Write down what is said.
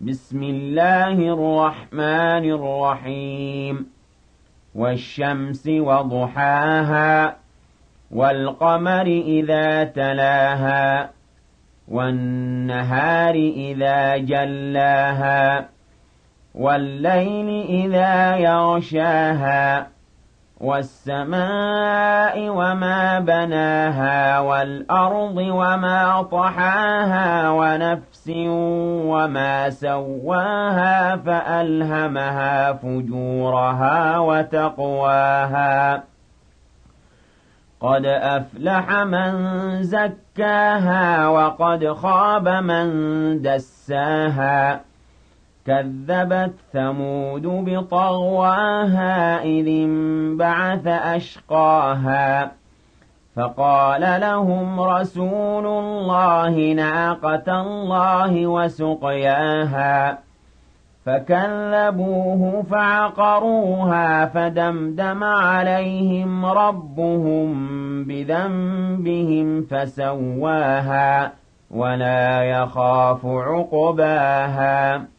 بسم الله الرحمن الرحيم والشمس وضحاها والقمر إذا تلاها والنهار إذا جلاها والليل إذا يغشاها والسماء وما بناها والأرض وما طحاها ونفس وما سواها فألهمها فجورها وتقواها قد أفلح من زكاها وقد خاب من دساها كذبت ثمود بطغواها إذ انبعث أشقاها فقال لهم رسول الله ناقة الله وسقياها فكذبوه فعقروها فدمدم عليهم ربهم بذنبهم فسواها ولا يخاف عقباها